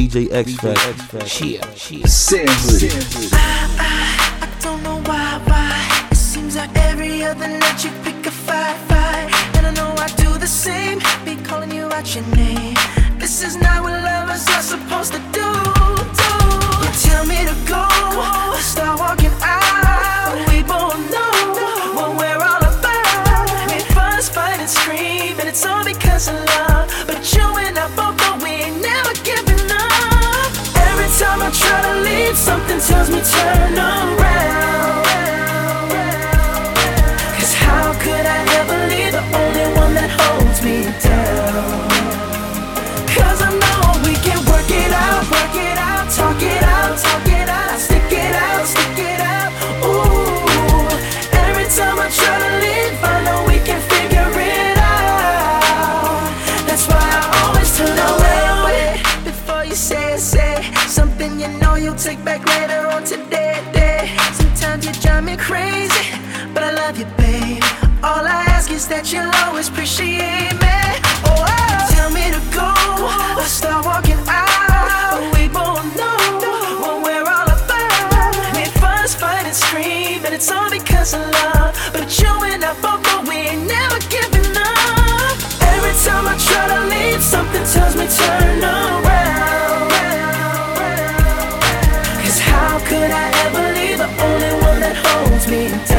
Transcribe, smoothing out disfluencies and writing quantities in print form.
DJ X Factor. I don't know why. It seems like every other night you pick a fight. And I know I do the same, be calling you out your name. This is not what lovers are supposed to do. You tell me to go, start walking out. We both know what we're all about. We fuss, fight, and scream, and it's all because of love. But you and I both know we ain't never giving up. Every time I try to leave, something tells me turn around. Cause how could I ever leave the only one that holds me down? Cause I know we can work it out, talk it out, stick it out, ooh. Every time I try to leave, I know we can figure it out. That's why I always turn away before you say something you know you'll take back later on today. Sometimes you drive me crazy, but I love you, babe. All I ask is that you'll always appreciate me. Tell me to go, let's start walking out. We both know what we're all about. We fuss, fight, and scream, and it's all because of love. But you and I both know we ain't never giving up. Every time I try to leave, something tells me turn around. Cause how could I ever leave the only one that holds me down?